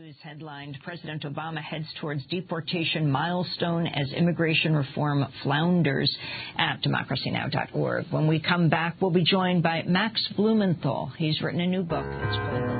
News headlined, President Obama heads towards deportation milestone as immigration reform flounders at democracynow.org. When we come back, we'll be joined by Max Blumenthal. He's written a new book. It's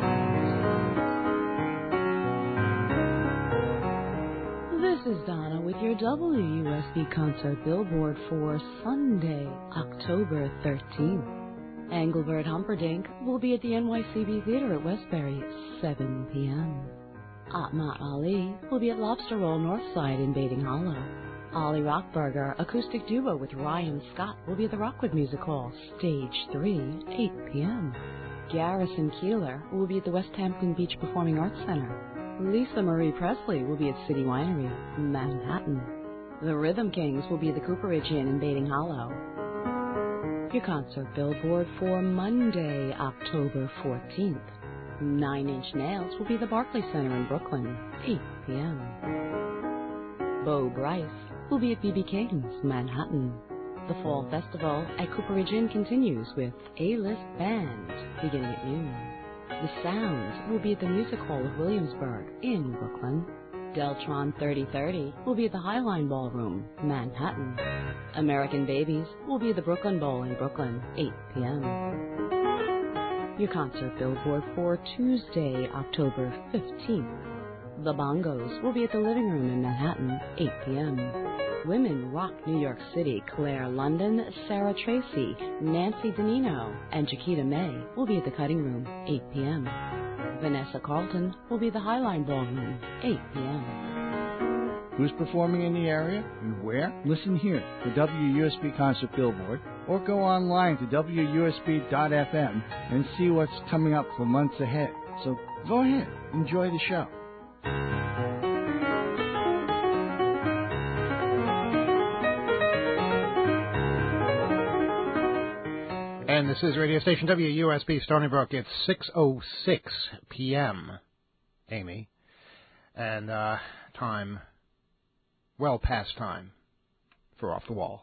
This is Donna with your WUSB concert billboard for Sunday, October 13th. Engelbert Humperdinck will be at the NYCB Theater at Westbury at 7 p.m. Atmat Ali will be at Lobster Roll Northside in Bating Hollow. Ollie Rockberger, acoustic duo with Ryan Scott, will be at the Rockwood Music Hall, Stage 3, 8 p.m. Garrison Keeler will be at the West Hampton Beach Performing Arts Center. Lisa Marie Presley will be at City Winery, Manhattan. The Rhythm Kings will be at the Cooperage Inn in Bating Hollow. Your concert billboard for Monday, October 14th. 9 Inch Nails will be at the Barclays Center in Brooklyn, 8 p.m. Bo Bryce will be at B.B. King's, Manhattan. The Fall Festival at Cooperage Inn continues with A-List Band beginning at noon. The Sounds will be at the Music Hall of Williamsburg in Brooklyn. Deltron 3030 will be at the Highline Ballroom, Manhattan. American Babies will be at the Brooklyn Bowl in Brooklyn, 8 p.m. Your concert billboard for Tuesday, October 15th. The Bongos will be at the Living Room in Manhattan, 8 p.m. Women Rock New York City, Claire London, Sarah Tracy, Nancy Danino, and Chiquita May will be at the Cutting Room, 8 p.m. Vanessa Carlton will be at the Highline Ballroom, 8 p.m. Who's performing in the area and where? Listen here, the WUSB Concert Billboard, or go online to WUSB.FM and see what's coming up for months ahead. So go ahead, enjoy the show. And this is radio station WUSB Stony Brook. It's 6:06 p.m., Amy, and time, well past time for Off the Wall.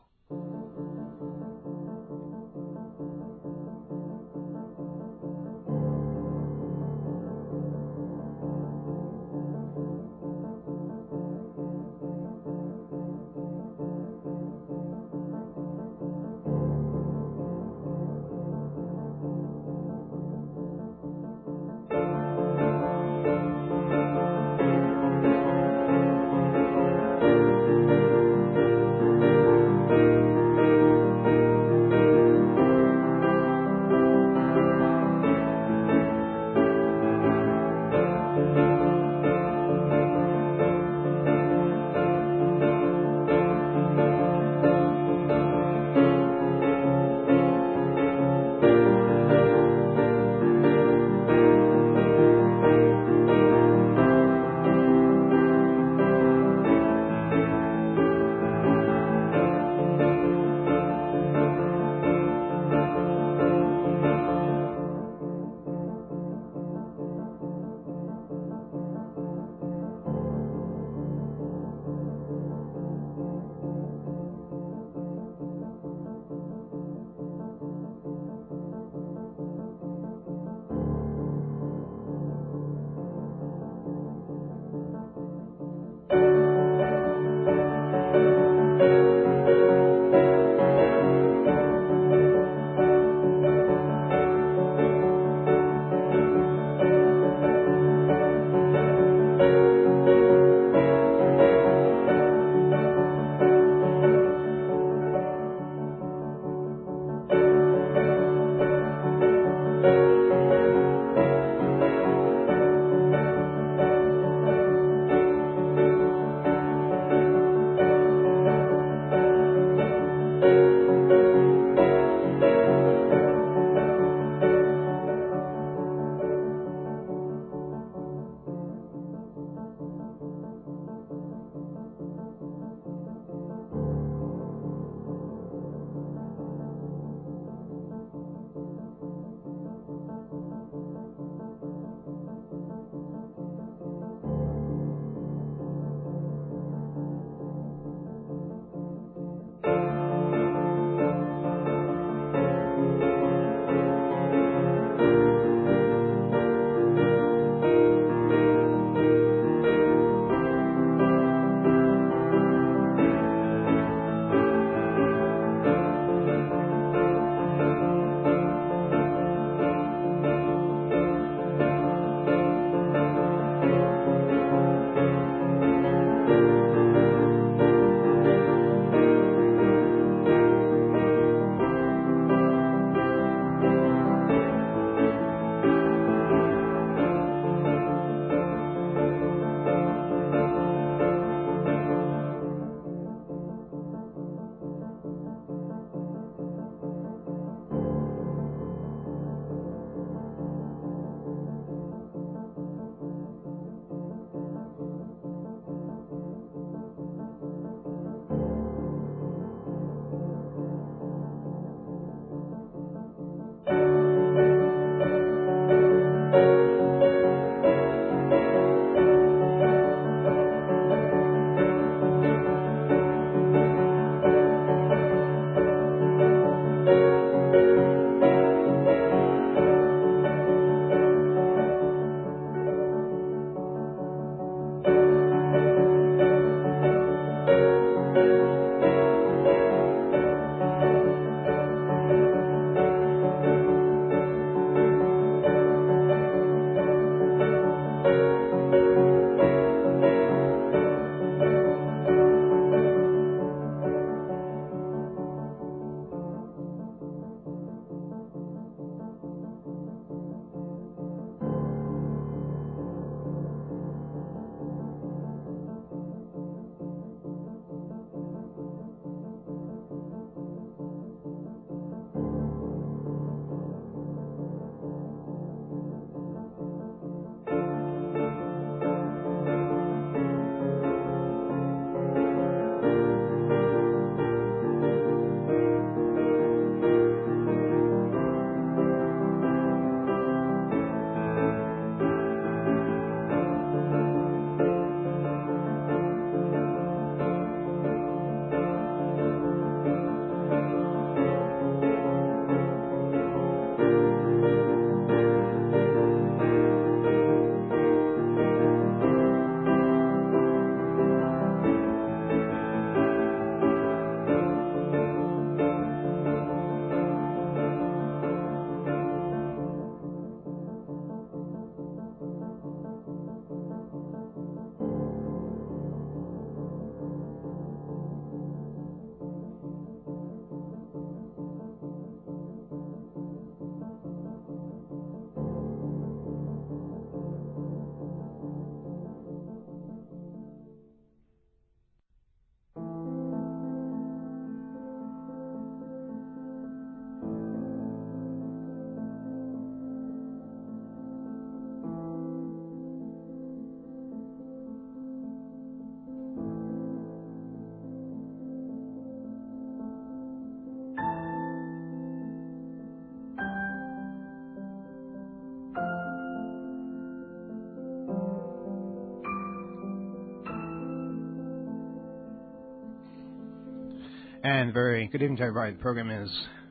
And very good evening to everybody. The program is...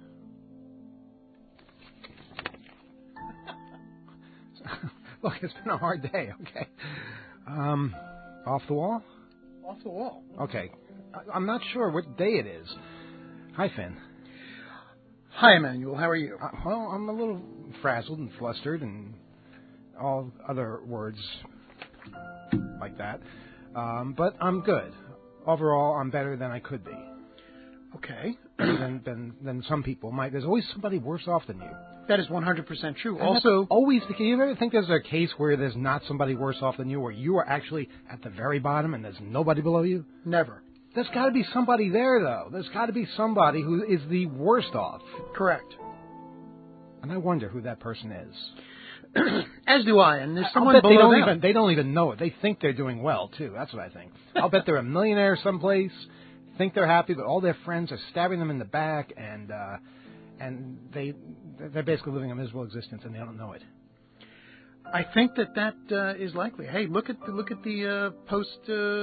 Look, it's been a hard day, okay. Off the wall? Off the wall. Okay. I'm not sure what day it is. Hi, Finn. Hi, Emmanuel. How are you? Well, I'm a little frazzled and flustered and all other words like that. But I'm good. Overall, I'm better than I could be. Okay. than some people might. There's always somebody worse off than you. That is 100% true. And also, always, do you ever think there's a case where there's not somebody worse off than you, where you are actually at the very bottom and there's nobody below you? Never. There's got to be somebody there, though. There's got to be somebody who is the worst off. Correct. And I wonder who that person is. As do I. And there's someone below them. They don't even know it. They think they're doing well, too. That's what I think. I'll bet they're a millionaire someplace, think they're happy, but all their friends are stabbing them in the back, and they're basically living a miserable existence, and they don't know it. I think that is likely. Hey, look at the post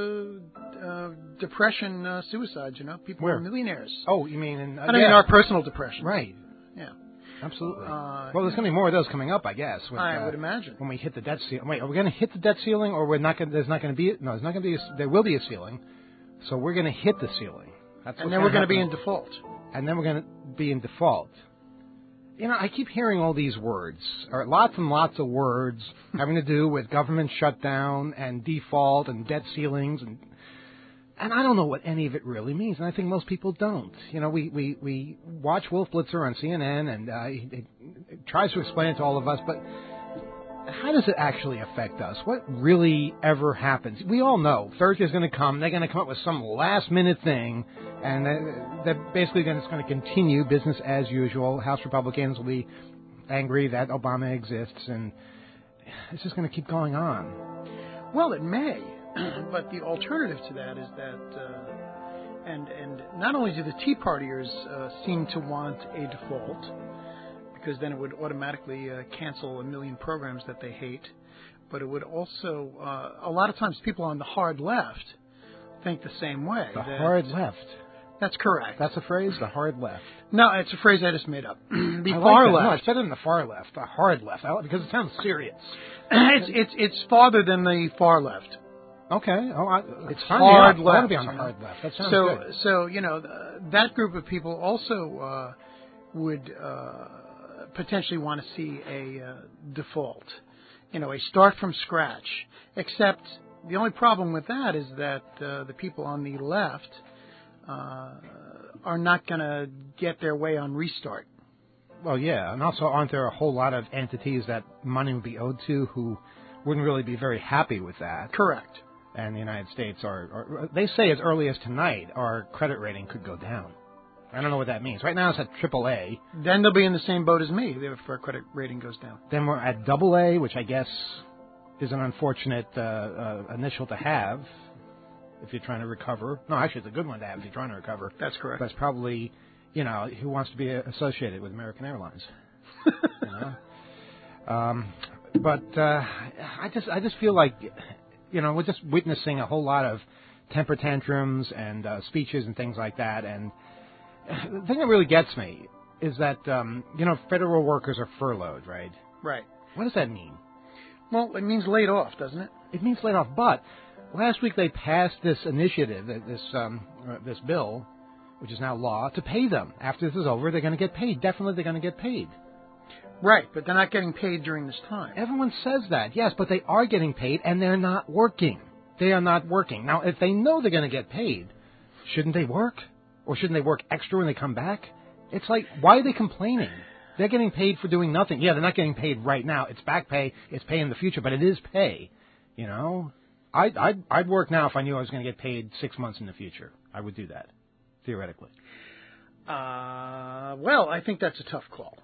depression suicides. You know, people Where? are millionaires. Oh, you mean I mean our personal depression. Right. Yeah. Absolutely. Well, there's going to be more of those coming up, I guess. I would imagine. When we hit the debt ceiling. Wait, are we going to hit the debt ceiling, or we're not going? There's not going to be. No, there's not going to be. There will be a ceiling. So we're going to hit the ceiling. And then we're going to be in default. And then we're going to be in default. You know, I keep hearing all these words, or lots and lots of words having to do with government shutdown and default and debt ceilings, and I don't know what any of it really means, and I think most people don't. You know, we watch Wolf Blitzer on CNN, and he tries to explain it to all of us, but how does it actually affect us? What really ever happens? We all know Thursday's going to come. They're going to come up with some last-minute thing, and they're basically it's going to continue business as usual. House Republicans will be angry that Obama exists, and it's just going to keep going on. Well, it may, but the alternative to that is that, and not only do the Tea Partiers seem to want a default, because then it would automatically cancel a million programs that they hate. But it would also, a lot of times people on the hard left think the same way. Hard left? That's correct. That's a phrase, the hard left? No, it's a phrase I just made up. The far left. No, it's better than the far left, the hard left, because it sounds serious. It's farther than the far left. Okay. It's hard left. I want to be on the hard left. That sounds good. So, you know, that group of people also would... potentially want to see a default, you know, a start from scratch. Except the only problem with that is that the people on the left are not going to get their way on restart. Well, yeah, and also aren't there a whole lot of entities that money would be owed to who wouldn't really be very happy with that? Correct. And the United States are they say as early as tonight our credit rating could go down. I don't know what that means. Right now it's at AAA. Then they'll be in the same boat as me if our credit rating goes down. Then we're at AA, which I guess is an unfortunate initial to have if you're trying to recover. No, actually it's a good one to have if you're trying to recover. That's correct. That's probably, you know, who wants to be associated with American Airlines. You know? But I just feel like, you know, we're just witnessing a whole lot of temper tantrums and speeches and things like that, and the thing that really gets me is that, you know, federal workers are furloughed, right? Right. What does that mean? Well, it means laid off, doesn't it? It means laid off, but last week they passed this initiative, this bill, which is now law, to pay them. After this is over, they're going to get paid. Definitely they're going to get paid. Right, but they're not getting paid during this time. Everyone says that, yes, but they are getting paid, and they're not working. They are not working. Now, if they know they're going to get paid, shouldn't they work? Or shouldn't they work extra when they come back? It's like, why are they complaining? They're getting paid for doing nothing. Yeah, they're not getting paid right now. It's back pay. It's pay in the future, but it is pay. You know, I'd work now if I knew I was going to get paid 6 months in the future. I would do that, theoretically. Well, I think that's a tough call.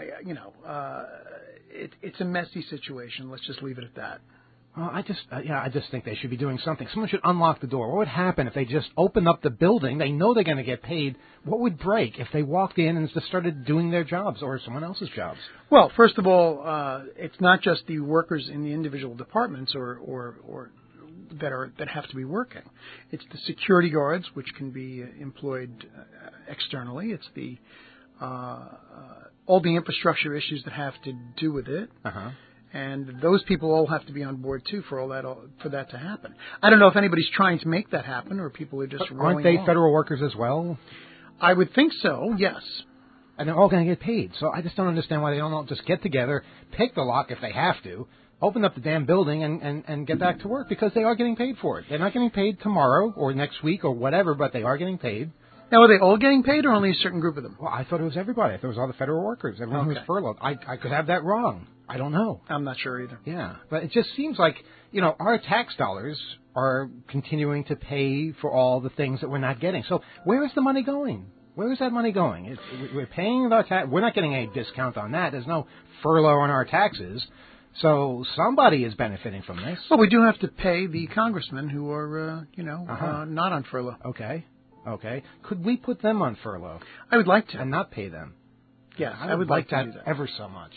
It's a messy situation. Let's just leave it at that. Well, I just think they should be doing something. Someone should unlock the door. What would happen if they just opened up the building? They know they're going to get paid. What would break if they walked in and just started doing their jobs or someone else's jobs? Well, first of all, it's not just the workers in the individual departments or that have to be working. It's the security guards, which can be employed externally. It's the all the infrastructure issues that have to do with it. Uh-huh. And those people all have to be on board too for that to happen. I don't know if anybody's trying to make that happen or people are just rolling aren't they along. federal workers as well? I would think so. Yes. And they're all going to get paid. So I just don't understand why they don't all just get together, pick the lock if they have to, open up the damn building and get back to work, because they are getting paid for it. They're not getting paid tomorrow or next week or whatever, but they are getting paid. Now, are they all getting paid or only a certain group of them? Well, I thought it was everybody. I thought it was all the federal workers, everyone who was furloughed. I could have that wrong. I don't know. I'm not sure either. Yeah, but it just seems like, our tax dollars are continuing to pay for all the things that we're not getting. So where is the money going? Where is that money going? We're paying our tax. We're not getting any discount on that. There's no furlough on our taxes. So somebody is benefiting from this. Well, we do have to pay the congressmen who are, not on furlough. Okay. Could we put them on furlough? I would like to. And not pay them. Yes, I would like to do that ever so much.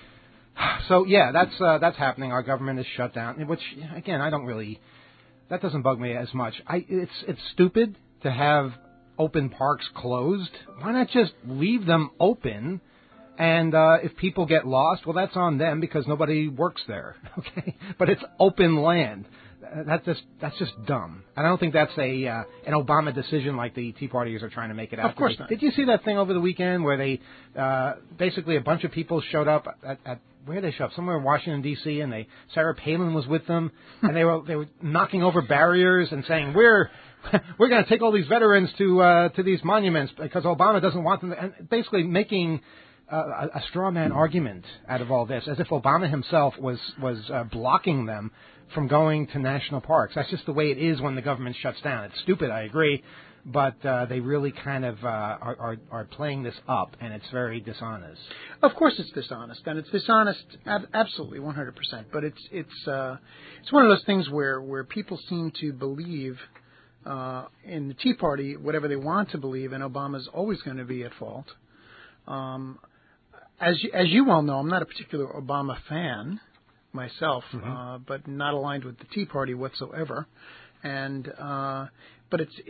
So yeah, that's happening. Our government is shut down, which again, that doesn't bug me as much. It's stupid to have open parks closed. Why not just leave them open? And if people get lost, well, that's on them because nobody works there. Okay, but it's open land. That's just dumb. And I don't think that's an Obama decision like the Tea Partiers are trying to make it out. Of course not. Did you see that thing over the weekend where they basically a bunch of people showed up at where did they show up? Somewhere in Washington D.C. and Sarah Palin was with them, and they were knocking over barriers and saying we're going to take all these veterans to these monuments because Obama doesn't want them, and basically making a straw man argument out of all this, as if Obama himself was blocking them from going to national parks. That's just the way it is when the government shuts down. It's stupid, I agree, but they really kind of are playing this up, and it's very dishonest. Of course, it's dishonest, and it's dishonest absolutely 100%. But it's one of those things where people seem to believe in the Tea Party whatever they want to believe, and Obama's always going to be at fault. As you well know, I'm not a particular Obama fan myself, but not aligned with the Tea Party whatsoever. And but it's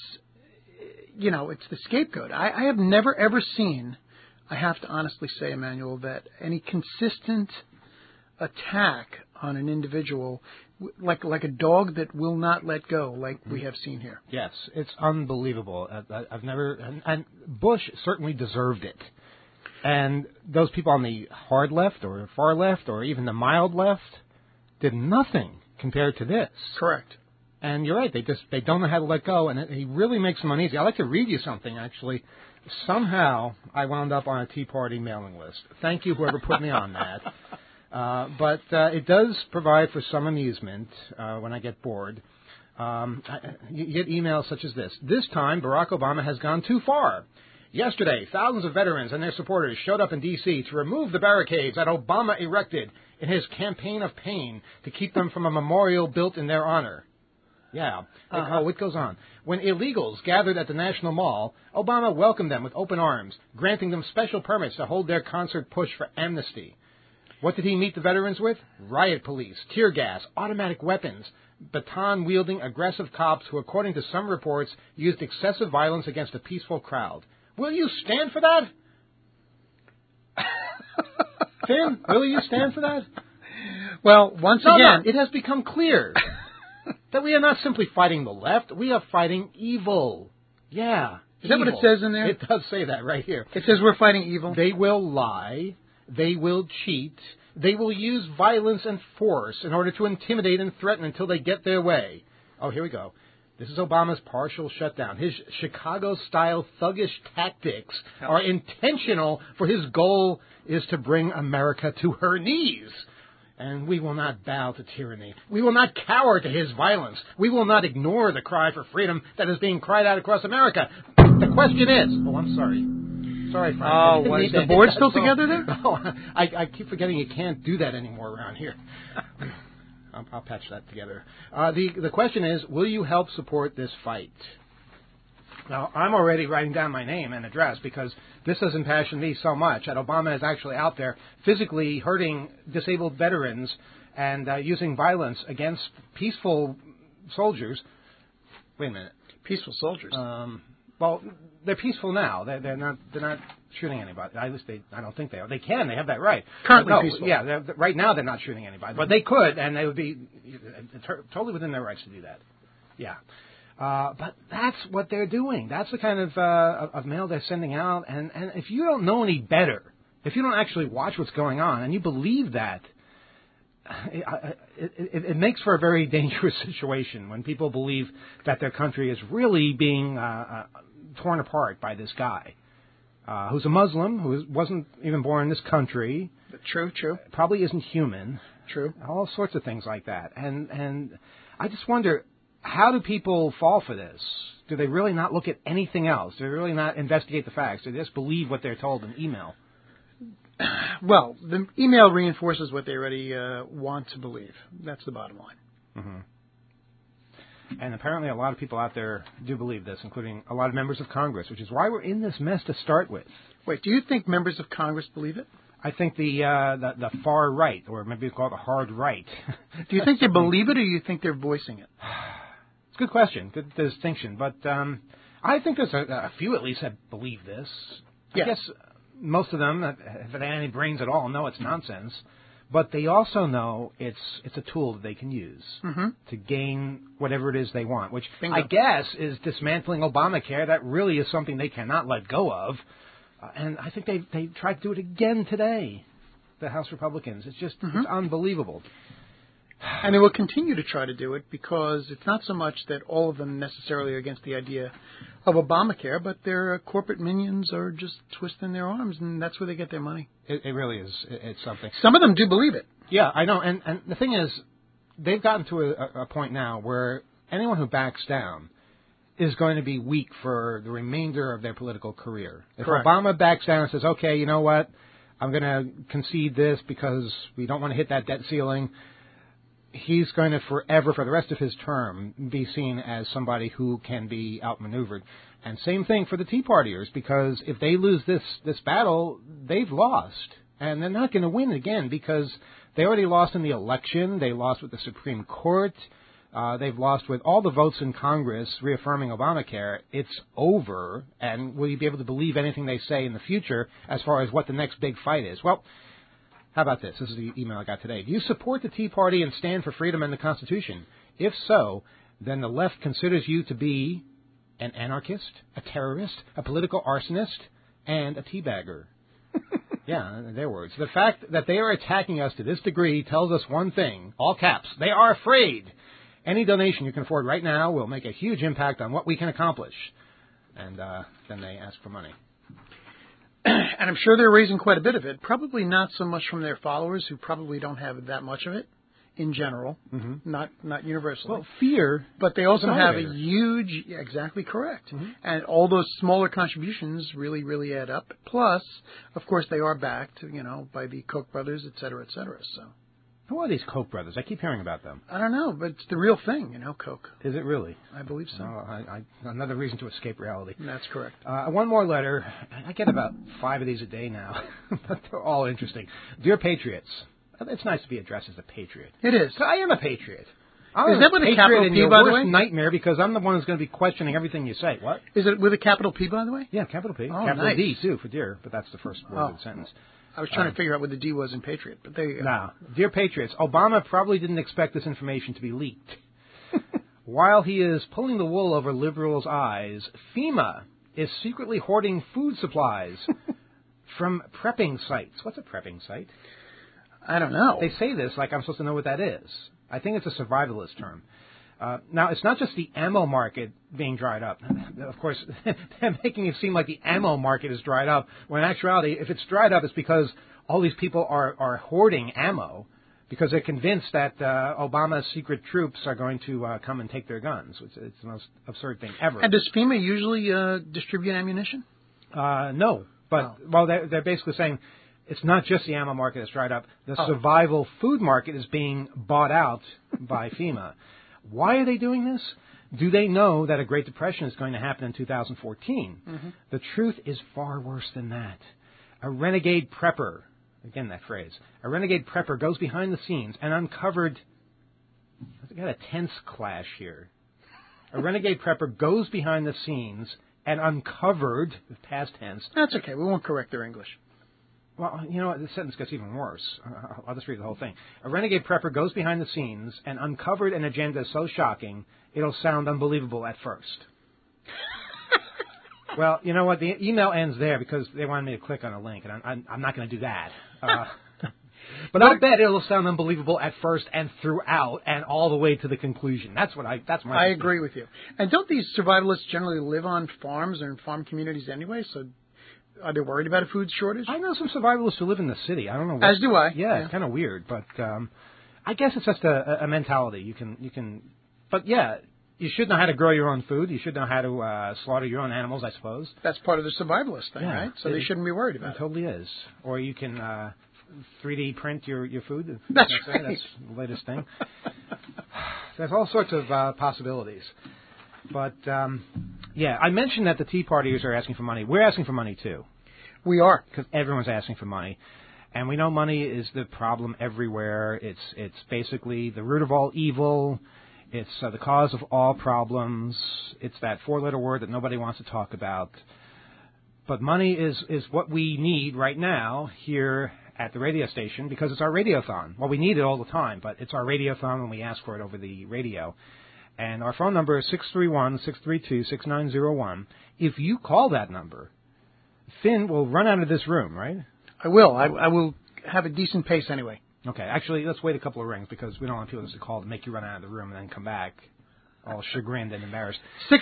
the scapegoat. I have never ever seen, I have to honestly say, Emmanuel, that any consistent attack on an individual, like a dog that will not let go, like we have seen here. Yes, it's unbelievable. I've never, and Bush certainly deserved it. And those people on the hard left or far left or even the mild left did nothing compared to this. Correct. And you're right, they don't know how to let go, and he really makes them uneasy. I'd like to read you something, actually. Somehow I wound up on a Tea Party mailing list. Thank you, whoever put me on that. But it does provide for some amusement when I get bored. You get emails such as this. This time, Barack Obama has gone too far. Yesterday, thousands of veterans and their supporters showed up in D.C. to remove the barricades that Obama erected in his campaign of pain to keep them from a memorial built in their honor. Yeah. It goes on. When illegals gathered at the National Mall, Obama welcomed them with open arms, granting them special permits to hold their concert push for amnesty. What did he meet the veterans with? Riot police, tear gas, automatic weapons, baton-wielding aggressive cops who, according to some reports, used excessive violence against a peaceful crowd. Will you stand for that? Tim, will you stand for that? Well, once again, it has become clear that we are not simply fighting the left, we are fighting evil. Yeah. Is that what it says in there? It does say that right here. It says we're fighting evil. They will lie. They will cheat. They will use violence and force in order to intimidate and threaten until they get their way. Oh, here we go. This is Obama's partial shutdown. His Chicago-style thuggish tactics are intentional, for his goal is to bring America to her knees. And we will not bow to tyranny. We will not cower to his violence. We will not ignore the cry for freedom that is being cried out across America. The question is... Oh, I'm sorry. Sorry, Frank. Oh, is the board still together there? Oh, I keep forgetting you can't do that anymore around here. I'll patch that together. The question is, will you help support this fight? Now, I'm already writing down my name and address because this has impassioned me so much that Obama is actually out there physically hurting disabled veterans and using violence against peaceful soldiers. Wait a minute. Peaceful soldiers. Well, they're peaceful now. They're not shooting anybody. At least I don't think they are. They can. They have that right. Currently peaceful. Yeah. Right now they're not shooting anybody, but they could, and they would be totally within their rights to do that. Yeah. But that's what they're doing. That's the kind of mail they're sending out. And if you don't know any better, if you don't actually watch what's going on, and you believe that, it makes for a very dangerous situation when people believe that their country is really being torn apart by this guy who's a Muslim, who wasn't even born in this country. True. Probably isn't human. True. All sorts of things like that. And I just wonder, how do people fall for this? Do they really not look at anything else? Do they really not investigate the facts? Do they just believe what they're told in email? Well, the email reinforces what they already want to believe. That's the bottom line. Mm-hmm. And apparently a lot of people out there do believe this, including a lot of members of Congress, which is why we're in this mess to start with. Wait, do you think members of Congress believe it? I think the far right, or maybe we call it the hard right. Do you think they believe it, or do you think they're voicing it? It's a good question, good distinction. But I think there's a few at least that believe this. Yes. I guess most of them, if they have any brains at all, know it's nonsense. But they also know it's a tool that they can use to gain whatever it is they want, which Bingo. I guess is dismantling Obamacare. That really is something they cannot let go of. And I think they tried to do it again today, the House Republicans. It's just it's unbelievable. And they will continue to try to do it because it's not so much that all of them necessarily are against the idea of Obamacare, but their corporate minions are just twisting their arms, and that's where they get their money. It really is. It's something. Some of them do believe it. Yeah, I know. And the thing is, they've gotten to a point now where anyone who backs down is going to be weak for the remainder of their political career. If Correct. Obama backs down and says, okay, you know what, I'm going to concede this because we don't want to hit that debt ceiling, he's going to forever, for the rest of his term, be seen as somebody who can be outmaneuvered. And same thing for the Tea Partiers, because if they lose this battle, they've lost. And they're not going to win again because they already lost in the election. They lost with the Supreme Court. They've lost with all the votes in Congress reaffirming Obamacare. It's over. And will you be able to believe anything they say in the future as far as what the next big fight is? Well, how about this? This is the email I got today. Do you support the Tea Party and stand for freedom and the Constitution? If so, then the left considers you to be an anarchist, a terrorist, a political arsonist, and a teabagger. Yeah, their words. The fact that they are attacking us to this degree tells us one thing, all caps, they are afraid. Any donation you can afford right now will make a huge impact on what we can accomplish. And then they ask for money. And I'm sure they're raising quite a bit of it. Probably not so much from their followers, who probably don't have that much of it in general, not universally. Well, fear. But they also have a motivator. huge, exactly correct. And all those smaller contributions really, really add up. Plus, of course, they are backed, by the Koch brothers, et cetera, So. Who are these Koch brothers? I keep hearing about them. I don't know, but it's the real thing, Koch. Is it really? I believe so. Another reason to escape reality. That's correct. One more letter. I get about 5 of these a day now, but they're all interesting. Dear Patriots, it's nice to be addressed as a patriot. It is. I am a patriot. Is that with a capital P, your by the worst way? nightmare, because I'm the one who's going to be questioning everything you say. What? Is it with a capital P, by the way? Yeah, capital P. Oh, capital nice. D, too, for dear, but that's the first word of the sentence. I was trying to figure out what the D was in Patriot, but there you go. Now, dear Patriots, Obama probably didn't expect this information to be leaked. While he is pulling the wool over liberals' eyes, FEMA is secretly hoarding food supplies from prepping sites. What's a prepping site? I don't know. They say this like I'm supposed to know what that is. I think it's a survivalist term. Now, it's not just the ammo market being dried up. Of course, they're making it seem like the ammo market is dried up, when in actuality, if it's dried up, it's because all these people are hoarding ammo because they're convinced that Obama's secret troops are going to come and take their guns. It's the most absurd thing ever. And does FEMA usually distribute ammunition? No, but they're basically saying it's not just the ammo market that's dried up. The survival food market is being bought out by FEMA. Why are they doing this? Do they know that a Great Depression is going to happen in 2014? The truth is far worse than that. A renegade prepper, again that phrase, a renegade prepper goes behind the scenes and uncovered I got a tense clash here. A renegade prepper goes behind the scenes and uncovered, past tense. That's okay. We won't correct their English. Well, you know what? This sentence gets even worse. I'll just read the whole thing. A renegade prepper goes behind the scenes and uncovered an agenda so shocking, it'll sound unbelievable at first. Well, you know what? The email ends there because they wanted me to click on a link, and I'm not going to do that. But I'll bet it'll sound unbelievable at first and throughout and all the way to the conclusion. That's my. I agree with you. And don't these survivalists generally live on farms or in farm communities anyway? So are they worried about a food shortage? I know some survivalists who live in the city. I don't know. As do I. Yeah, it's kind of weird, but I guess it's just a mentality. You can. But yeah. You should know how to grow your own food. You should know how to slaughter your own animals, I suppose. That's part of the survivalist thing, right? So they shouldn't be worried about it. It totally is. Or you can 3D print your food. That's right. That's the latest thing. There's all sorts of possibilities. But, yeah, I mentioned that the Tea Partiers are asking for money. We're asking for money, too. We are. Because everyone's asking for money. And we know money is the problem everywhere. It's basically the root of all evil. It's the cause of all problems. It's that four-letter word that nobody wants to talk about. But money is what we need right now here at the radio station because it's our radiothon. Well, we need it all the time, but it's our radiothon when we ask for it over the radio. And our phone number is 631-632-6901. If you call that number, Finn will run out of this room, right? I will. I will have a decent pace anyway. Okay, actually, let's wait a couple of rings because we don't want people to call to make you run out of the room and then come back all chagrined and embarrassed.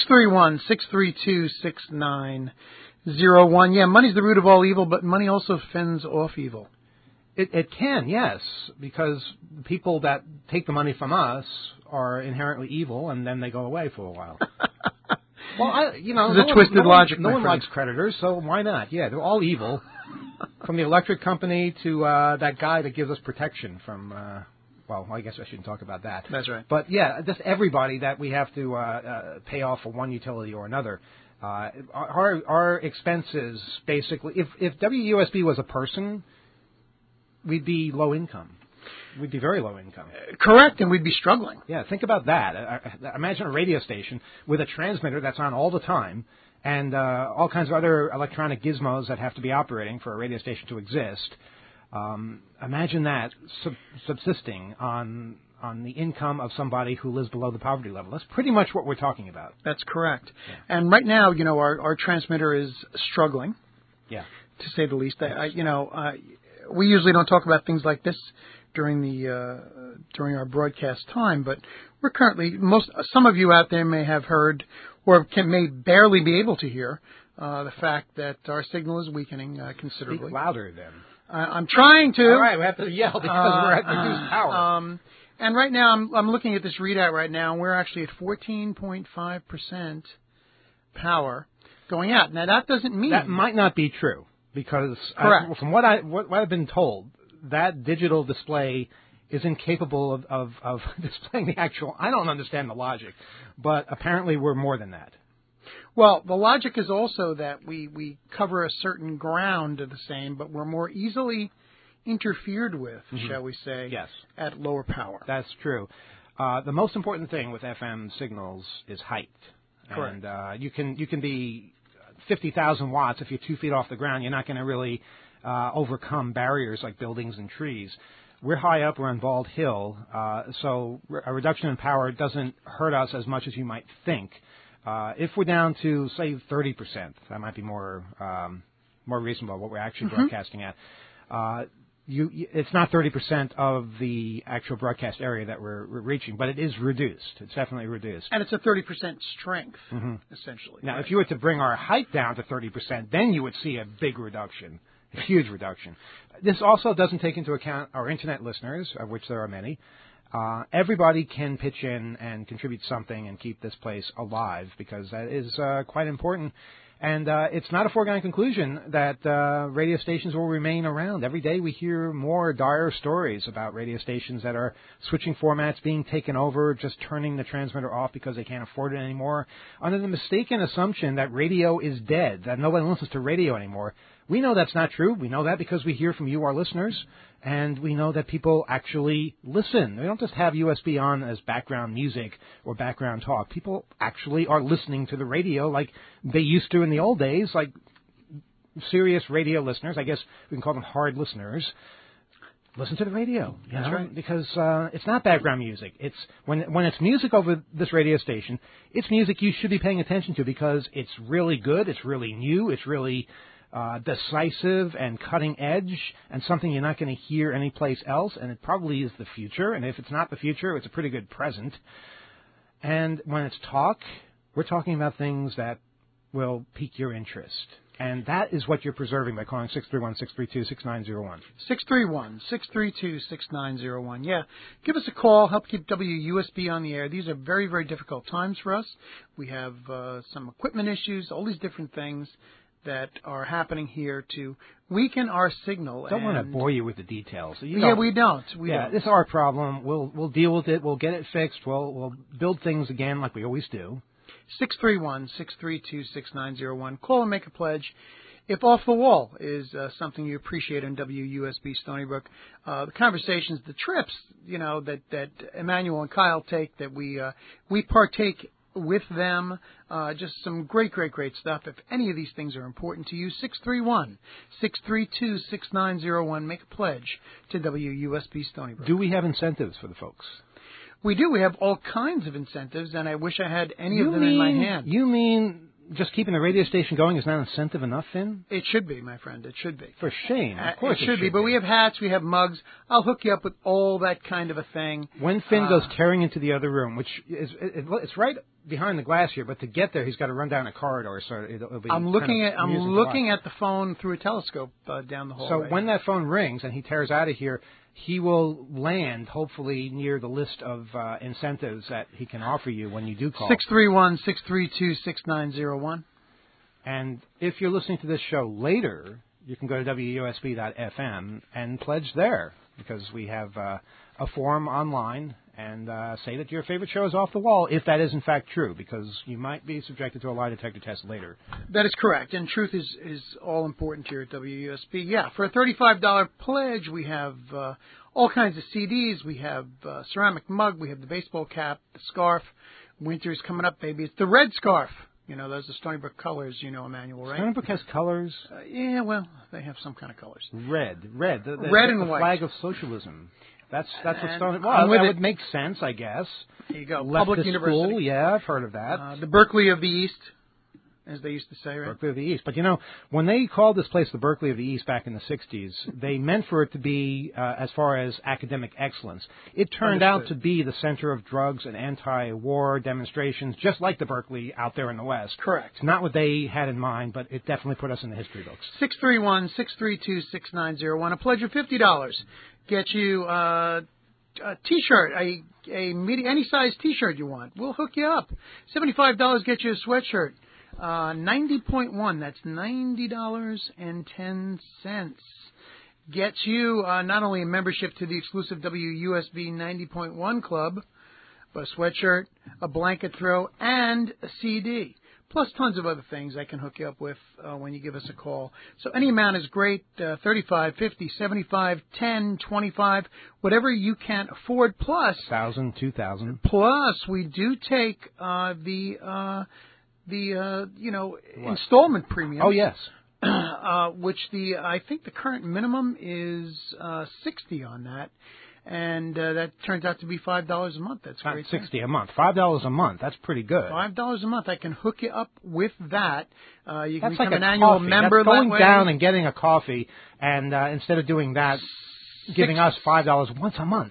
631-632-6901. Yeah, money's the root of all evil, but money also fends off evil. It can, yes, because people that take the money from us are inherently evil, and then they go away for a while. Well, this is a twisted logic. No one likes creditors, so why not? Yeah, they're all evil. From the electric company to that guy that gives us protection from, well, I guess I shouldn't talk about that. That's right. But, yeah, just everybody that we have to pay off for one utility or another. Our expenses, basically, if WUSB was a person, we'd be low income. We'd be very low income. Correct, and we'd be struggling. Yeah, think about that. Imagine a radio station with a transmitter that's on all the time, and all kinds of other electronic gizmos that have to be operating for a radio station to exist. Imagine that subsisting on the income of somebody who lives below the poverty level. That's pretty much what we're talking about. That's correct. Yeah. And right now, our transmitter is struggling. Yeah. To say the least. We usually don't talk about things like this during our broadcast time, but we're currently some of you out there may have heard or may barely be able to hear the fact that our signal is weakening considerably. Speak louder, then. I'm trying to. All right, we have to yell because we're at reduced power. And right now, I'm looking at this readout right now, and we're actually at 14.5% power going out. Now, that doesn't mean that might not be true because from what I've been told, that digital display is incapable of displaying the actual. I don't understand the logic, but apparently we're more than that. Well, the logic is also that we cover a certain ground of the same, but we're more easily interfered with, shall we say, yes, at lower power. That's true. The most important thing with FM signals is height. Correct. And you can be 50,000 watts. If you're 2 feet off the ground, you're not going to really overcome barriers like buildings and trees. We're high up. We're on Bald Hill. So a reduction in power doesn't hurt us as much as you might think. If we're down to, say, 30%, that might be more reasonable, what we're actually broadcasting at. It's not 30% of the actual broadcast area that we're reaching, but it is reduced. It's definitely reduced. And it's a 30% strength, essentially. Now, if you were to bring our height down to 30%, then you would see a big reduction, a huge reduction. This also doesn't take into account our Internet listeners, of which there are many. Everybody can pitch in and contribute something and keep this place alive because that is quite important. And it's not a foregone conclusion that radio stations will remain around. Every day we hear more dire stories about radio stations that are switching formats, being taken over, just turning the transmitter off because they can't afford it anymore, under the mistaken assumption that radio is dead, that nobody listens to radio anymore. We know that's not true. We know that because we hear from you, our listeners, And we know that people actually listen. They don't just have USB on as background music or background talk. People actually are listening to the radio like they used to in the old days, like serious radio listeners. I guess we can call them hard listeners. Listen to the radio. That's right. Because it's not background music. It's when it's music over this radio station, it's music you should be paying attention to because it's really good, it's really new, it's really decisive and cutting edge and something you're not going to hear anyplace else, and it probably is the future, and if it's not the future, it's a pretty good present. And when it's talk, we're talking about things that will pique your interest. And that is what you're preserving by calling 631-632-6901. 631-632-6901. Yeah. Give us a call. Help keep WUSB on the air. These are very, very difficult times for us. We have some equipment issues, all these different things that are happening here to weaken our signal. Don't want to bore you with the details. We don't. It's our problem. We'll deal with it. We'll get it fixed. We'll build things again like we always do. 631-632-6901. Call and make a pledge. If Off the Wall is something you appreciate on WUSB Stony Brook, the conversations, the trips, that Emmanuel and Kyle take, that we partake with them, just some great, great, great stuff. If any of these things are important to you, 631-632-6901. Make a pledge to WUSB Stony Brook. Do we have incentives for the folks? We do. We have all kinds of incentives, and I wish I had any of them in my hand. You mean just keeping the radio station going is not incentive enough, Finn? It should be, my friend. It should be. For shame. Of course it should be. But we have hats, we have mugs. I'll hook you up with all that kind of a thing. When Finn goes tearing into the other room, which is it's right behind the glass here, but to get there, he's got to run down a corridor. So it'll be. I'm looking at the phone through a telescope down the hall. So when that phone rings and he tears out of here, he will land, hopefully, near the list of incentives that he can offer you when you do call. 631-632-6901. And if you're listening to this show later, you can go to WUSB.FM and pledge there, because we have a forum online, and say that your favorite show is Off the Wall, if that is in fact true, because you might be subjected to a lie detector test later. That is correct, and truth is all important here at WUSB. Yeah, for a $35 pledge, we have all kinds of CDs. We have ceramic mug. We have the baseball cap, the scarf. Winter's coming up, baby. It's the red scarf. Those are Stony Brook colors, Emmanuel, right? Stony Brook has colors? Yeah, well, they have some kind of colors. Red. Red and white. The flag of socialism. That's what Stony Brook. Well, that would make sense, I guess. There you go. Public University. School, yeah, I've heard of that. The Berkeley of the East, as they used to say, right? Berkeley of the East. But, when they called this place the Berkeley of the East back in the 60s, they meant for it to be, as far as academic excellence. It turned out to be the center of drugs and anti-war demonstrations, just like the Berkeley out there in the West. Correct. It's not what they had in mind, but it definitely put us in the history books. 631-632-6901. A pledge of $50. Get you a T-shirt, any size T-shirt you want. We'll hook you up. $75 get you a sweatshirt. 90.1, that's $90.10. Gets you not only a membership to the exclusive WUSB 90.1 club, but a sweatshirt, a blanket throw, and a CD. Plus tons of other things I can hook you up with when you give us a call. So any amount is great, 35, 50, 75, 10, 25, whatever you can afford, plus 1,000, 2,000. Plus, we do take the installment premium. Oh, yes. Which I think the current minimum is $60 on that. And that turns out to be $5 a month. That's great. Not $60 a month. $5 a month. That's pretty good. $5 a month. I can hook you up with that. You can That's become like an annual member. That's going down and getting a coffee, and instead of doing that, giving us $5 once a month.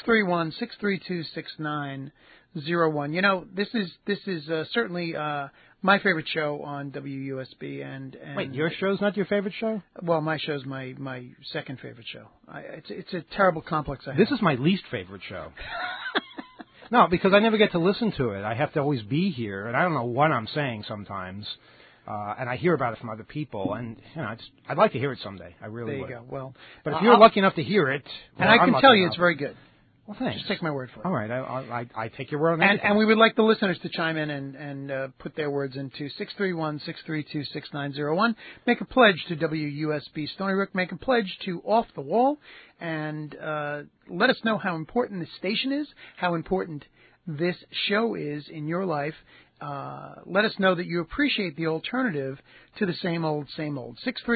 631-632-6901. This is certainly my favorite show on WUSB. And wait, your show's not your favorite show? Well, my show's my second favorite show. It's a terrible complex I have. This is my least favorite show. No, because I never get to listen to it. I have to always be here, and I don't know what I'm saying sometimes. And I hear about it from other people, and I'd like to hear it someday. I really would. There you go. Well, but if you're lucky enough to hear it, and I can tell you it's very good. Well, thanks. Just take my word for it. All right, I take your word on that. And we would like the listeners to chime in and put their words into 631-632-6901. Make a pledge to WUSB Stony Brook. Make a pledge to Off the Wall, and let us know how important this station is, how important this show is in your life. Let us know that you appreciate the alternative to the same old, same old.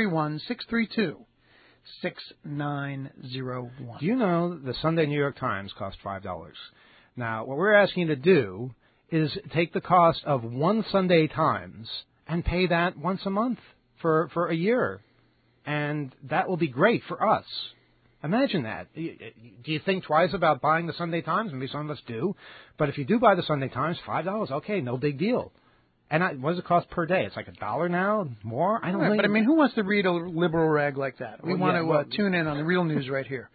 631-632-6901. Do you know the Sunday New York Times cost $5? Now, what we're asking you to do is take the cost of one Sunday Times and pay that once a month for a year. And that will be great for us. Imagine that. Do you think twice about buying the Sunday Times? Maybe some of us do. But if you do buy the Sunday Times, $5, okay, no big deal. And what does it cost per day? It's like $1 now? More? I don't know. But I mean, who wants to read a liberal rag like that? We want to tune in on the real news right here.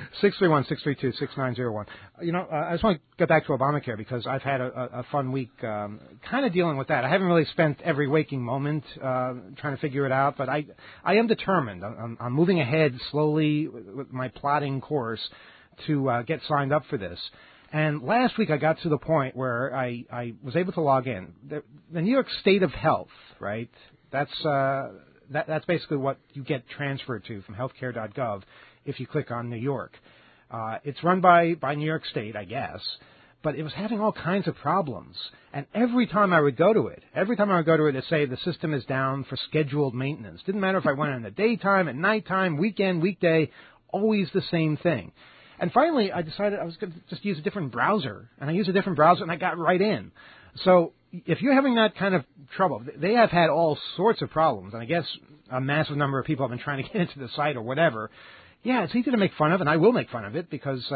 631-632-6901. You know, I just want to get back to Obamacare because I've had a fun week kind of dealing with that. I haven't really spent every waking moment trying to figure it out, but I am determined. I'm moving ahead slowly with my plotting course to get signed up for this. And last week I got to the point where I was able to log in. The New York State of Health, right? That's basically what you get transferred to from healthcare.gov if you click on New York. It's run by New York State, I guess, but it was having all kinds of problems. And every time I would go to it, it'd say the system is down for scheduled maintenance. Didn't matter if I went in the daytime, at nighttime, weekend, weekday, always the same thing. And finally, I decided I was going to just use a different browser. And I used a different browser, and I got right in. So if you're having that kind of trouble, they have had all sorts of problems. And I guess a massive number of people have been trying to get into the site or whatever. Yeah, it's easy to make fun of, and I will make fun of it because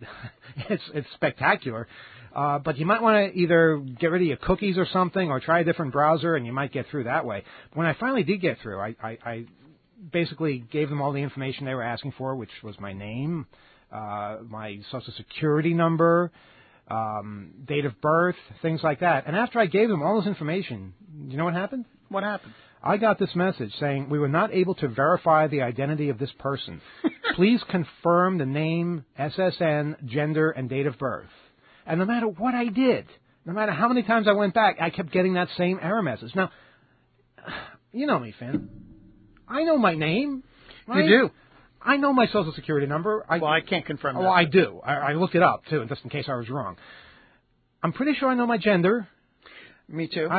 it's spectacular. But you might want to either get rid of your cookies or something or try a different browser, and you might get through that way. When I finally did get through, I basically gave them all the information they were asking for, which was my name, my Social Security number, date of birth, things like that. And after I gave them all this information, you know what happened? What happened? I got this message saying, we were not able to verify the identity of this person. Please confirm the name, SSN, gender, and date of birth. And no matter what I did, no matter how many times I went back, I kept getting that same error message. Now, you know me, Finn. I know my name. Right? You do. I know my Social Security number. I can't confirm that. Oh, I do. I looked it up, too, just in case I was wrong. I'm pretty sure I know my gender. Me too.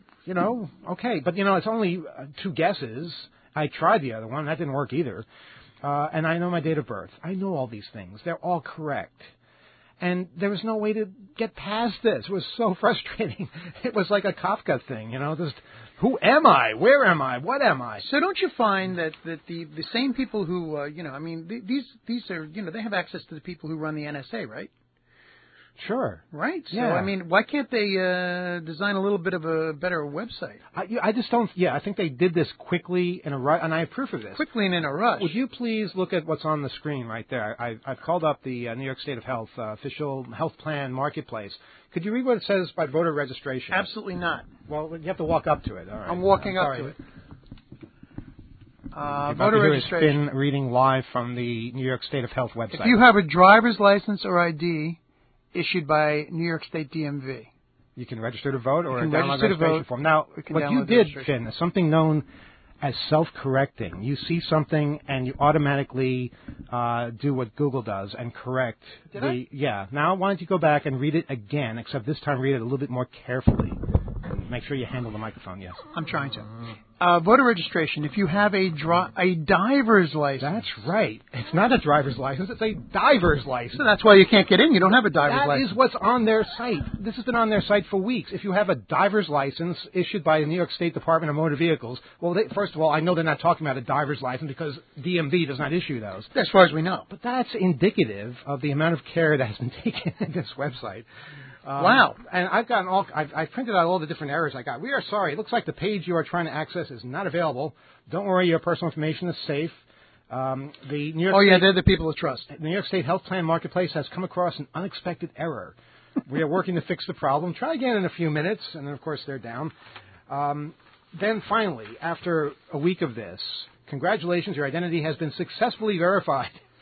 Okay. But, it's only two guesses. I tried the other one. That didn't work either. And I know my date of birth. I know all these things. They're all correct. And there was no way to get past this. It was so frustrating. It was like a Kafka thing, just who am I? Where am I? What am I? So don't you find that the same people who, these are, they have access to the people who run the NSA, right? Sure. Right. Yeah. So, why can't they design a little bit of a better website? I just don't. Yeah, I think they did this quickly in a rush, and I have proof of this. Quickly and in a rush. Would you please look at what's on the screen right there? I've called up the New York State of Health official health plan marketplace. Could you read what it says by voter registration? Absolutely not. Well, you have to walk up to it. All right. I'm walking up to it. Voter registration. It's been reading live from the New York State of Health website. If you have a driver's license or ID issued by New York State DMV, you can register to vote or download a registration form. Now, what you did, Finn, is something known as self-correcting. You see something and you automatically do what Google does and correct. Yeah. Now, why don't you go back and read it again, except this time read it a little bit more carefully. And make sure you handle the microphone, yes. I'm trying to. Voter registration, if you have a diver's license. That's right. It's not a driver's license, it's a diver's license. So that's why you can't get in. You don't have a driver's license. That is what's on their site. This has been on their site for weeks. If you have a diver's license issued by the New York State Department of Motor Vehicles, well, first of all, I know they're not talking about a diver's license because DMV does not issue those. As far as we know. But that's indicative of the amount of care that has been taken in this website. Wow. And I've printed out all the different errors I got. We are sorry. It looks like the page you are trying to access is not available. Don't worry, your personal information is safe. The New York they're the people to trust. The New York State Health Plan Marketplace has come across an unexpected error. We are working to fix the problem. Try again in a few minutes, and then, of course, they're down. Then finally, after a week of this, congratulations, your identity has been successfully verified.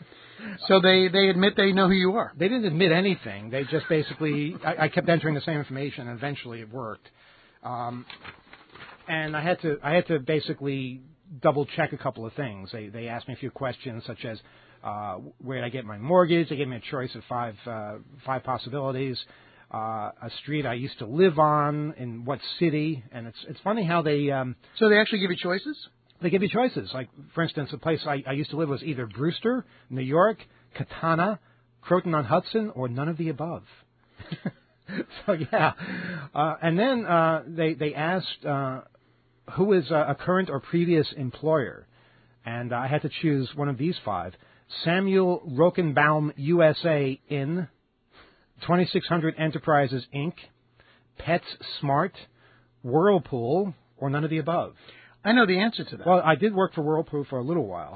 So they admit they know who you are. They didn't admit anything. They just basically, I kept entering the same information, and eventually it worked. And I had to basically double check a couple of things. They asked me a few questions, such as where did I get my mortgage? They gave me a choice of five possibilities. A street I used to live on, in what city, and it's funny how they. So they actually give you choices? They give you choices. Like, for instance, a place I used to live was either Brewster, New York, Katana, Croton-on-Hudson, or none of the above. So, yeah. And then they asked who is a current or previous employer. And I had to choose one of these five. Samuel Rokenbaum, USA, in 2600 Enterprises, Inc., Pets Smart, Whirlpool, or none of the above. I know the answer to that. Well, I did work for Whirlpool for a little while.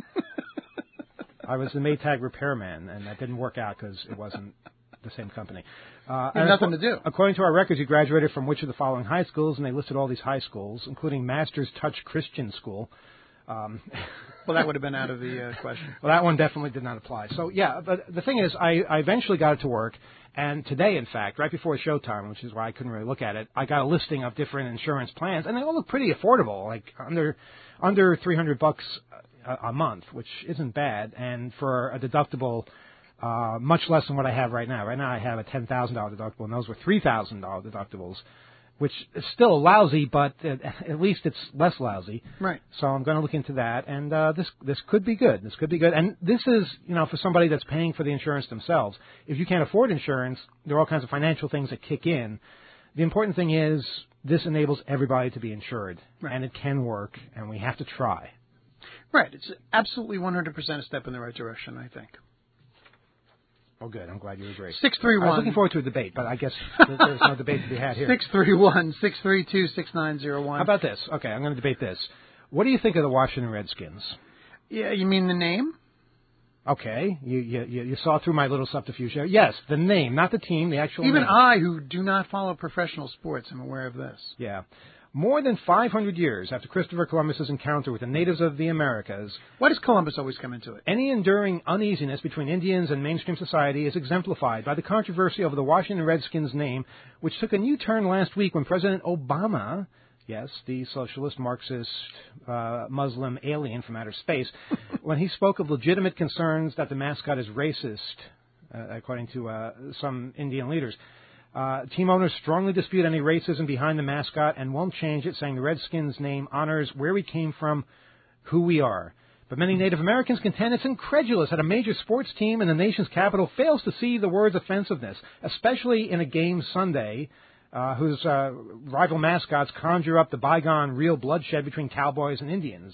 I was the Maytag repairman, and that didn't work out because it wasn't the same company. Nothing to do. According to our records, you graduated from which of the following high schools, and they listed all these high schools, including Masters Touch Christian School. Well, that would have been out of the question. Well, that one definitely did not apply. So, yeah, but the thing is, I eventually got it to work, and today, in fact, right before showtime, which is why I couldn't really look at it, I got a listing of different insurance plans, and they all look pretty affordable, like under $300 a month, which isn't bad, and for a deductible much less than what I have right now. Right now I have a $10,000 deductible, and those were $3,000 deductibles, which is still lousy, but at least it's less lousy. Right. So I'm going to look into that, and this could be good. This could be good. And this is, for somebody that's paying for the insurance themselves. If you can't afford insurance, there are all kinds of financial things that kick in. The important thing is this enables everybody to be insured, right. And it can work, and we have to try. Right. It's absolutely 100% a step in the right direction, I think. Oh, good. I'm glad you agree. 631. I was looking forward to a debate, but I guess there's no debate to be had here. 631-632-6901. How about this? Okay, I'm going to debate this. What do you think of the Washington Redskins? Yeah, you mean the name? Okay, you saw through my little subterfuge there. Yes, the name, not the team, the actual Even name. I, who do not follow professional sports, am aware of this. Yeah. More than 500 years after Christopher Columbus's encounter with the natives of the Americas, why does Columbus always come into it? Any enduring uneasiness between Indians and mainstream society is exemplified by the controversy over the Washington Redskins name, which took a new turn last week when President Obama, yes, the socialist, Marxist, Muslim alien from outer space, when he spoke of legitimate concerns that the mascot is racist, according to some Indian leaders. Team owners strongly dispute any racism behind the mascot and won't change it, saying the Redskins name honors where we came from, who we are. But many Native Americans contend it's incredulous that a major sports team in the nation's capital fails to see the word's offensiveness, especially in a game Sunday whose rival mascots conjure up the bygone real bloodshed between Cowboys and Indians.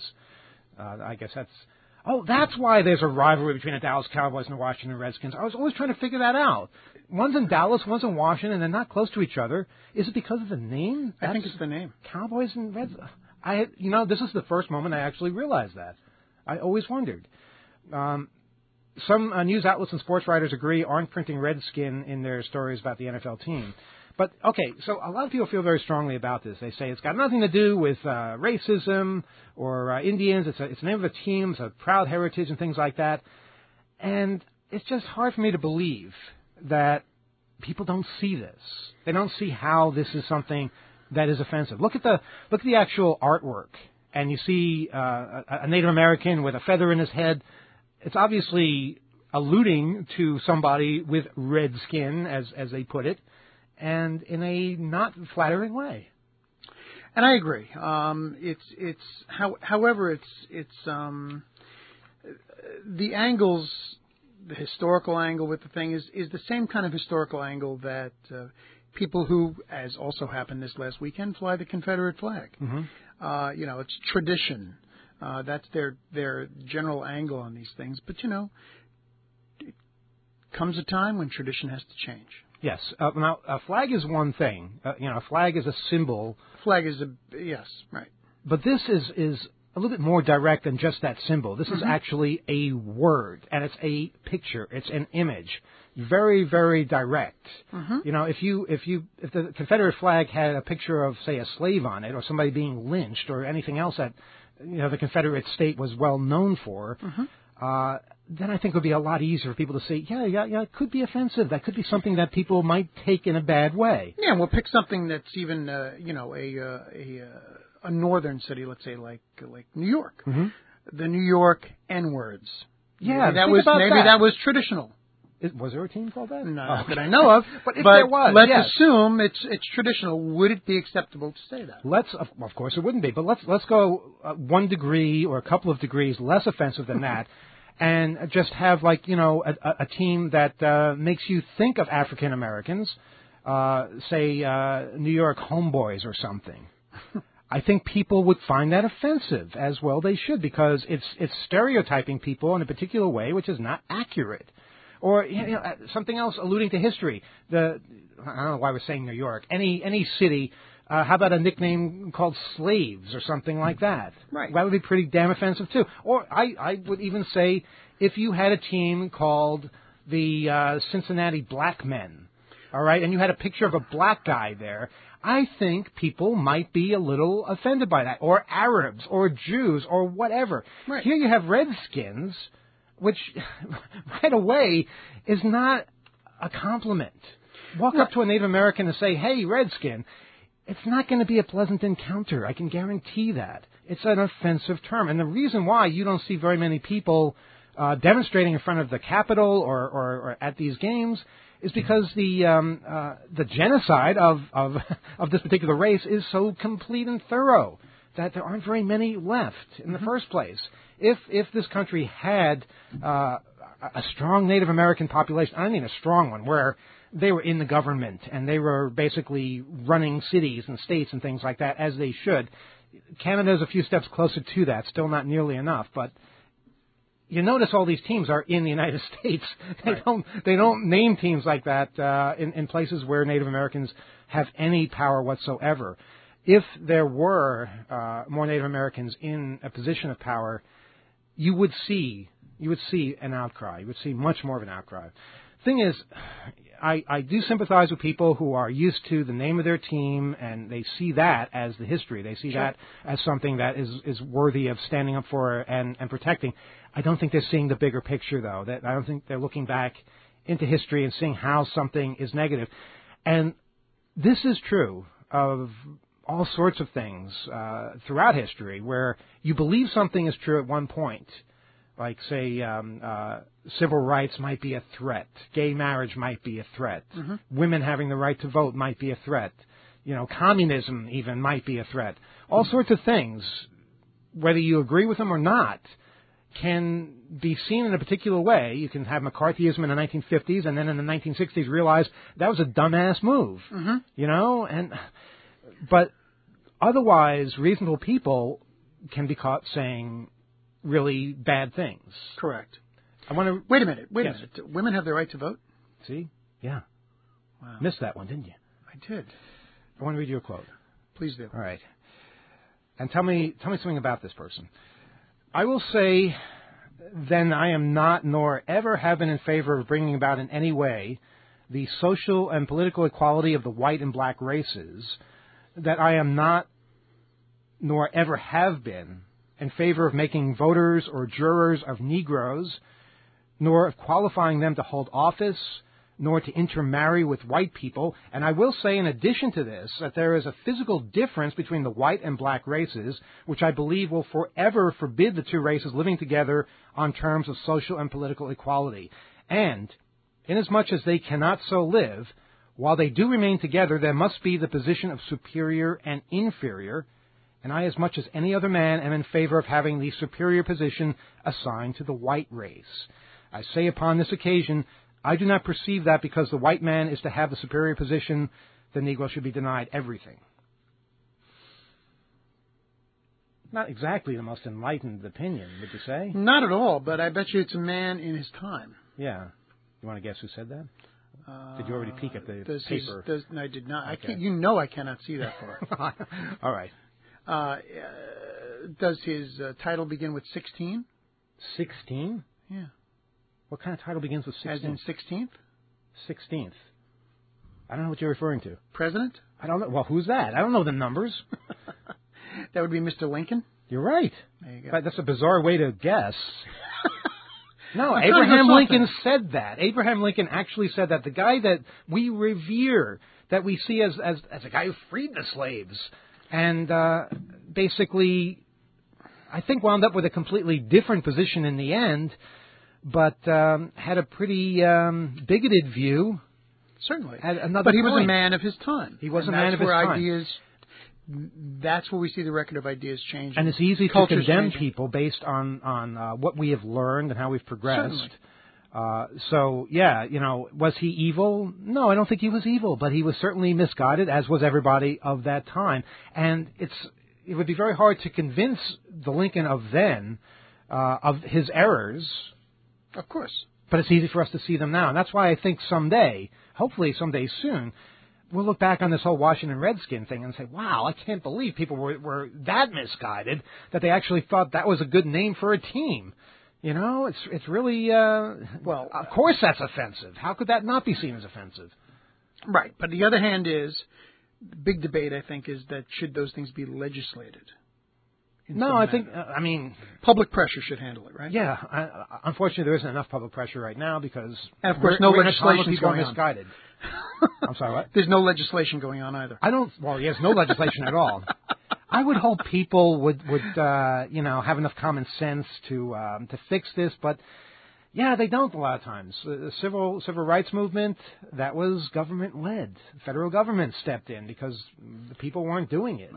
I guess that's why there's a rivalry between the Dallas Cowboys and the Washington Redskins. I was always trying to figure that out. One's in Dallas, one's in Washington, and they're not close to each other. Is it because of the name? I think it's the name. Cowboys and Reds. This is the first moment I actually realized that. I always wondered. Some news outlets and sports writers agree aren't printing Redskin in their stories about the NFL team. But, okay, so a lot of people feel very strongly about this. They say it's got nothing to do with racism or Indians. It's the name of a team. It's a proud heritage and things like that. And it's just hard for me to believe that people don't see this. They don't see how this is something that is offensive. Look at the actual artwork, and you see a Native American with a feather in his head. It's obviously alluding to somebody with red skin, as they put it, and in a not flattering way. And I agree. However, the angles. The historical angle with the thing is the same kind of historical angle that people who, as also happened this last weekend, fly the Confederate flag. Mm-hmm. It's tradition. That's their general angle on these things. But, it comes a time when tradition has to change. Yes. Now, a flag is one thing. A flag is a symbol. Flag is yes, right. But this is a little bit more direct than just that symbol. This is actually a word, and it's a picture. It's an image. Very, very direct. Mm-hmm. If the Confederate flag had a picture of, say, a slave on it, or somebody being lynched, or anything else that the Confederate state was well known for, then I think it would be a lot easier for people to say, yeah, it could be offensive. That could be something that people might take in a bad way. Yeah, we'll pick something that's even, a northern city, let's say like New York. Mm-hmm. The New York N-words. Yeah, maybe that was traditional. Was there a team called that? Not that I know of. But if there was, let's assume it's traditional. Would it be acceptable to say that? Of course, it wouldn't be. But let's go 1 degree or a couple of degrees less offensive than that, and just have a team that makes you think of African Americans, say New York Homeboys or something. I think people would find that offensive, as well they should, because it's stereotyping people in a particular way, which is not accurate. Or something else alluding to history. I don't know why we're saying New York. Any city. How about a nickname called Slaves or something like that? Right. That would be pretty damn offensive too. Or I would even say if you had a team called the Cincinnati Black Men, all right, and you had a picture of a black guy there, I think people might be a little offended by that. Or Arabs or Jews or whatever. Right. Here you have Redskins, which right away is not a compliment. Walk up to a Native American and say, hey, Redskin, it's not going to be a pleasant encounter. I can guarantee that. It's an offensive term. And the reason why you don't see very many people demonstrating in front of the Capitol or at these games is because the genocide of this particular race is so complete and thorough that there aren't very many left in the first place. If this country had a strong Native American population, I mean a strong one, where they were in the government and they were basically running cities and states and things like that as they should. Canada's a few steps closer to that, still not nearly enough, but you notice all these teams are in the United States. They don't name teams like that in places where Native Americans have any power whatsoever. If there were more Native Americans in a position of power, you would see an outcry. You would see much more of an outcry. Thing is, I do sympathize with people who are used to the name of their team, and they see that as the history. They see that as something that is worthy of standing up for and protecting. I don't think they're seeing the bigger picture, though. I don't think they're looking back into history and seeing how something is negative. And this is true of all sorts of things throughout history, where you believe something is true at one point. Like, say, civil rights might be a threat. Gay marriage might be a threat. Mm-hmm. Women having the right to vote might be a threat. Communism even might be a threat. All sorts of things, whether you agree with them or not, can be seen in a particular way. You can have McCarthyism in the 1950s and then in the 1960s realize that was a dumbass move. Mm-hmm. But otherwise, reasonable people can be caught saying really bad things. Correct. Wait a minute. Women have the right to vote? See? Yeah. Wow. Missed that one, didn't you? I did. I want to read you a quote. Please do. All right. And tell me something about this person. I will say, then I am not nor ever have been in favor of bringing about in any way the social and political equality of the white and black races, that I am not nor ever have been in favor of making voters or jurors of Negroes, nor of qualifying them to hold office, nor to intermarry with white people. And I will say, in addition to this, that there is a physical difference between the white and black races, which I believe will forever forbid the two races living together on terms of social and political equality. And, inasmuch as they cannot so live, while they do remain together, there must be the position of superior and inferior, and I, as much as any other man, am in favor of having the superior position assigned to the white race. I say upon this occasion, I do not perceive that because the white man is to have the superior position, the Negro should be denied everything. Not exactly the most enlightened opinion, would you say? Not at all, but I bet you it's a man in his time. Yeah. You want to guess who said that? Did you already peek at the paper? No, I did not. Okay. I cannot see that far. All right. Does his title begin with 16? 16? Yeah. What kind of title begins with 16? As in 16th? 16th. I don't know what you're referring to. President? I don't know. Well, who's that? I don't know the numbers. That would be Mr. Lincoln? You're right. There you go. But that's a bizarre way to guess. No, Abraham Lincoln said that. Abraham Lincoln actually said that. The guy that we revere, that we see as a guy who freed the slaves, and basically, I think wound up with a completely different position in the end, but had a pretty bigoted view. Certainly. But he was a man of his time. He was a man of his time. That's where we see the record of ideas changing. And it's easy to condemn people based on what we have learned and how we've progressed. So, yeah, was he evil? No, I don't think he was evil, but he was certainly misguided, as was everybody of that time. And it would be very hard to convince the Lincoln of then of his errors. Of course. But it's easy for us to see them now. And that's why I think someday, hopefully someday soon, we'll look back on this whole Washington Redskin thing and say, wow, I can't believe people were that misguided that they actually thought that was a good name for a team. It's really, well, of course that's offensive. How could that not be seen as offensive? Right. But the other hand is, the big debate, I think, is that should those things be legislated? No, I think, public pressure should handle it, right? Yeah. Unfortunately, there isn't enough public pressure right now because... And, of course, no legislation is going misguided. on. I'm sorry, what? There's no legislation going on either. Yes, no legislation at all. I would hope people would have enough common sense to fix this, but... Yeah, they don't a lot of times. The civil rights movement, that was government-led. The federal government stepped in because the people weren't doing it.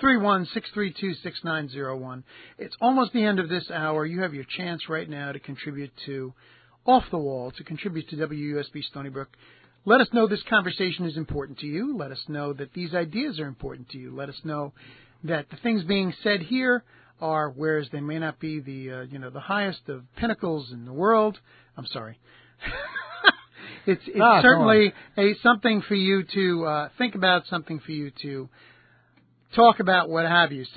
631-632-6901. It's almost the end of this hour. You have your chance right now to contribute to Off the Wall, to contribute to WUSB Stony Brook. Let us know this conversation is important to you. Let us know that these ideas are important to you. Let us know that the things being said here are, whereas they may not be the highest of pinnacles in the world. I'm sorry. It's certainly something for you to think about, something for you to talk about, what have you.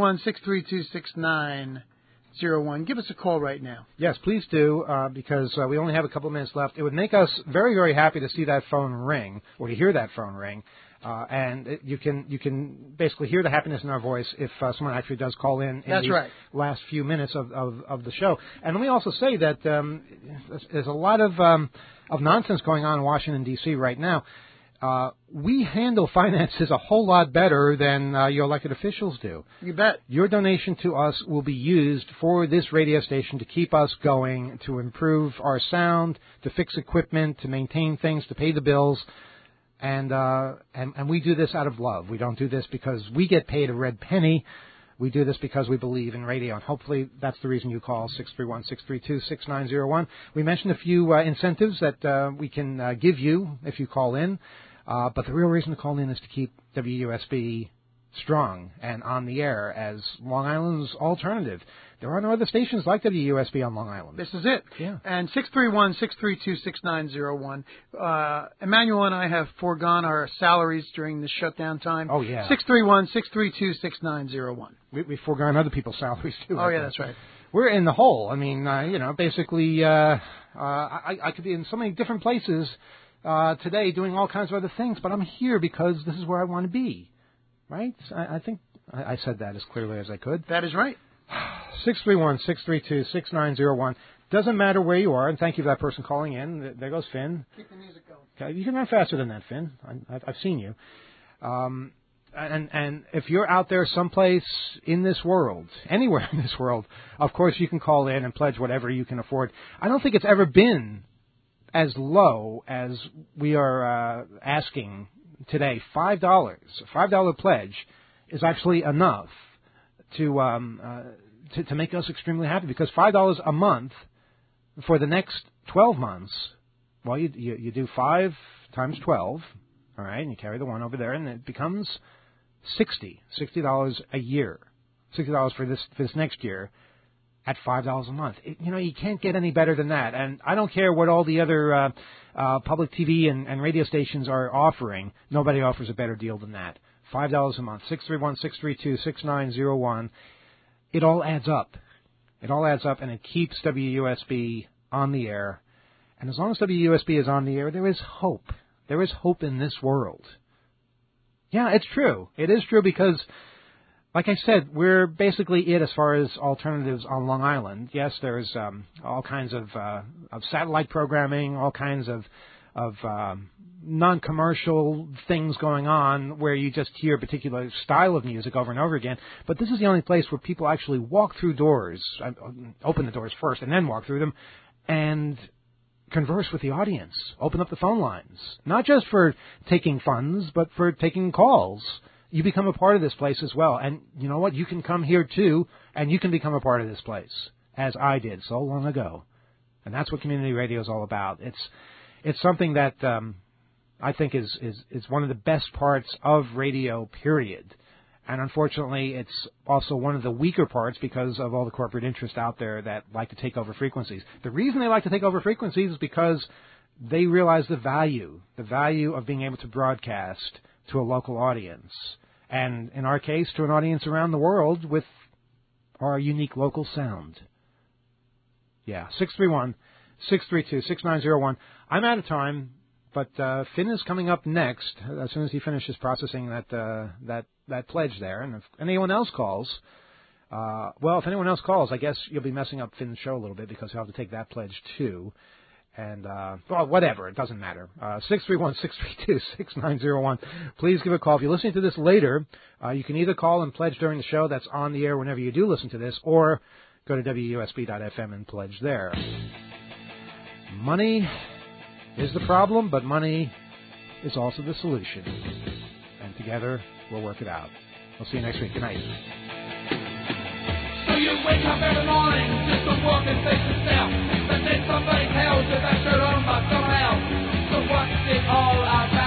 631-632-6901. Give us a call right now. Yes, please do, because we only have a couple of minutes left. It would make us very, very happy to see that phone ring, or to hear that phone ring. And you can basically hear the happiness in our voice if someone actually does call in these last few minutes of the show. And let me also say that there's a lot of nonsense going on in Washington, D.C. right now. We handle finances a whole lot better than your elected officials do. You bet. Your donation to us will be used for this radio station to keep us going, to improve our sound, to fix equipment, to maintain things, to pay the bills. And we do this out of love. We don't do this because we get paid a red penny. We do this because we believe in radio, and hopefully that's the reason you call 631-632-6901. We mentioned a few incentives that we can give you if you call in, but the real reason to call in is to keep WUSB strong and on the air as Long Island's alternative. There are no other stations like WUSB on Long Island. This is it. Yeah. And 631-632-6901. Emmanuel and I have foregone our salaries during the shutdown time. Oh, yeah. 631-632-6901. We've foregone other people's salaries, too. Oh, yeah, that's right. We're in the hole. I mean, basically, I could be in so many different places today doing all kinds of other things, but I'm here because this is where I want to be. Right? I think I said that as clearly as I could. That is right. 631-632-6901. Doesn't matter where you are, and thank you for that person calling in. There goes Finn. Keep the music going. Okay, you can run faster than that, Finn. I've seen you. And if you're out there someplace in this world, anywhere in this world, of course you can call in and pledge whatever you can afford. I don't think it's ever been as low as we are asking today. $5. A $5 pledge is actually enough to make us extremely happy, because $5 a month for the next 12 months, well, you do 5 times 12, all right, and you carry the 1 over there, and it becomes $60 a year, $60 for this next year at $5 a month. You can't get any better than that. And I don't care what all the other public TV and radio stations are offering. Nobody offers a better deal than that. $5 a month, 631-632-6901. It all adds up. It all adds up, and it keeps WUSB on the air. And as long as WUSB is on the air, there is hope. There is hope in this world. Yeah, it's true. It is true, because like I said, we're basically it as far as alternatives on Long Island. Yes, there's all kinds of satellite programming, all kinds of non-commercial things going on where you just hear a particular style of music over and over again. But this is the only place where people actually walk through doors, open the doors first and then walk through them, and converse with the audience, open up the phone lines, not just for taking funds, but for taking calls. You become a part of this place as well. And you know what? You can come here too, and you can become a part of this place, as I did so long ago. And that's what community radio is all about. It's something that I think is one of the best parts of radio, period. And unfortunately, it's also one of the weaker parts because of all the corporate interest out there that like to take over frequencies. The reason they like to take over frequencies is because they realize the value of being able to broadcast to a local audience. And in our case, to an audience around the world with our unique local sound. Yeah, 631-632-6901. I'm out of time, but Finn is coming up next as soon as he finishes processing that pledge there. And if anyone else calls, if anyone else calls, I guess you'll be messing up Finn's show a little bit because he'll have to take that pledge too. And, whatever, it doesn't matter. 631-632-6901. Please give a call. If you're listening to this later, you can either call and pledge during the show that's on the air whenever you do listen to this, or go to WUSB.FM and pledge there. Money is the problem, but money is also the solution. And together, we'll work it out. We'll see you next week. Good night. So you wake up every morning just to walk and face yourself, but then somebody tells you that you're on by someone else. So what's it all about?